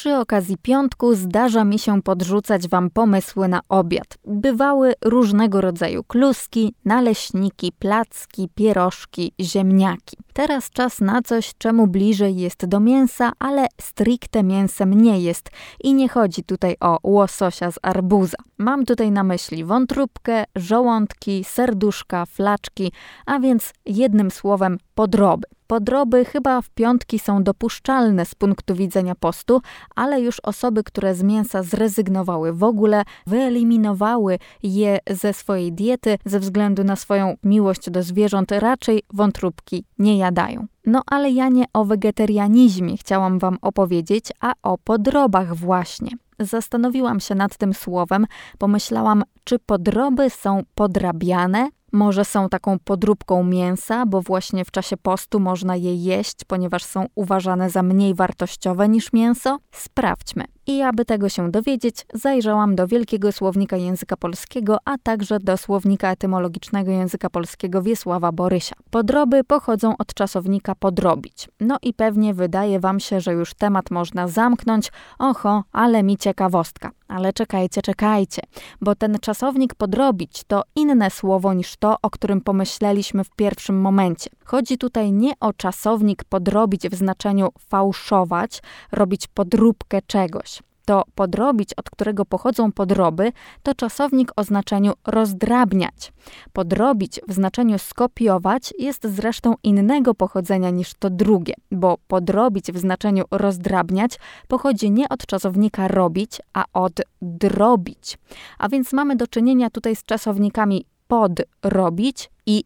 Przy okazji piątku zdarza mi się podrzucać wam pomysły na obiad. Bywały różnego rodzaju kluski, naleśniki, placki, pierożki, ziemniaki. Teraz czas na coś, czemu bliżej jest do mięsa, ale stricte mięsem nie jest i nie chodzi tutaj o łososia z arbuza. Mam tutaj na myśli wątróbkę, żołądki, serduszka, flaczki, a więc jednym słowem podroby. Podroby chyba w piątki są dopuszczalne z punktu widzenia postu, ale już osoby, które z mięsa zrezygnowały w ogóle, wyeliminowały je ze swojej diety ze względu na swoją miłość do zwierząt, raczej wątróbki nie jadają. No ale ja nie o wegetarianizmie chciałam wam opowiedzieć, a o podrobach właśnie. Zastanowiłam się nad tym słowem, pomyślałam, czy podroby są podrabiane? Może są taką podróbką mięsa, bo właśnie w czasie postu można je jeść, ponieważ są uważane za mniej wartościowe niż mięso? Sprawdźmy. I aby tego się dowiedzieć, zajrzałam do Wielkiego Słownika Języka Polskiego, a także do Słownika Etymologicznego Języka Polskiego Wiesława Borysia. Podroby pochodzą od czasownika podrobić. No i pewnie wydaje wam się, że już temat można zamknąć. Oho, ale mi ciekawostka. Ale czekajcie, bo ten czasownik podrobić to inne słowo niż to, o którym pomyśleliśmy w pierwszym momencie. Chodzi tutaj nie o czasownik podrobić w znaczeniu fałszować, robić podróbkę czegoś. To podrobić, od którego pochodzą podroby, to czasownik o znaczeniu rozdrabniać. Podrobić w znaczeniu skopiować jest zresztą innego pochodzenia niż to drugie, bo podrobić w znaczeniu rozdrabniać pochodzi nie od czasownika robić, a od drobić. A więc mamy do czynienia tutaj z czasownikami podrobić i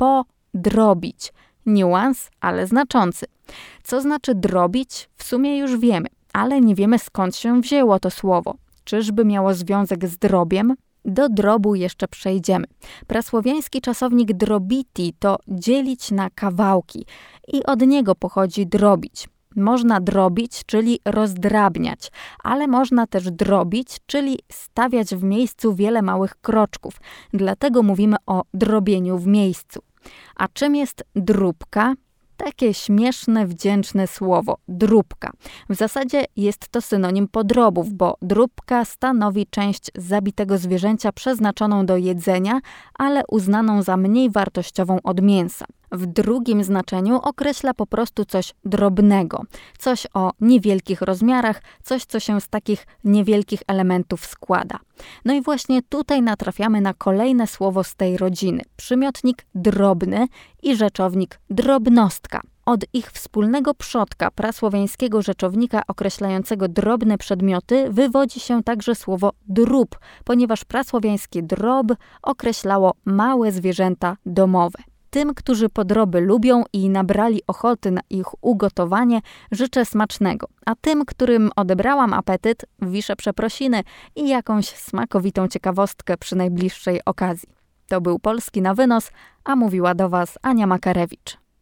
podrobić. Niuans, ale znaczący. Co znaczy drobić? W sumie już wiemy. Ale nie wiemy, skąd się wzięło to słowo. Czyżby miało związek z drobiem? Do drobu jeszcze przejdziemy. Prasłowiański czasownik drobiti to dzielić na kawałki i od niego pochodzi drobić. Można drobić, czyli rozdrabniać, ale można też drobić, czyli stawiać w miejscu wiele małych kroczków. Dlatego mówimy o drobieniu w miejscu. A czym jest dróbka? Takie śmieszne, wdzięczne słowo, dróbka. W zasadzie jest to synonim podrobów, bo dróbka stanowi część zabitego zwierzęcia przeznaczoną do jedzenia, ale uznaną za mniej wartościową od mięsa. W drugim znaczeniu określa po prostu coś drobnego, coś o niewielkich rozmiarach, coś, co się z takich niewielkich elementów składa. No i właśnie tutaj natrafiamy na kolejne słowo z tej rodziny. Przymiotnik drobny i rzeczownik drobnostka. Od ich wspólnego przodka prasłowiańskiego rzeczownika określającego drobne przedmioty wywodzi się także słowo drób, ponieważ prasłowiańskie drob określało małe zwierzęta domowe. Tym, którzy podroby lubią i nabrali ochoty na ich ugotowanie, życzę smacznego. A tym, którym odebrałam apetyt, wiszę przeprosiny i jakąś smakowitą ciekawostkę przy najbliższej okazji. To był Polski na wynos, a mówiła do Was Ania Makarewicz.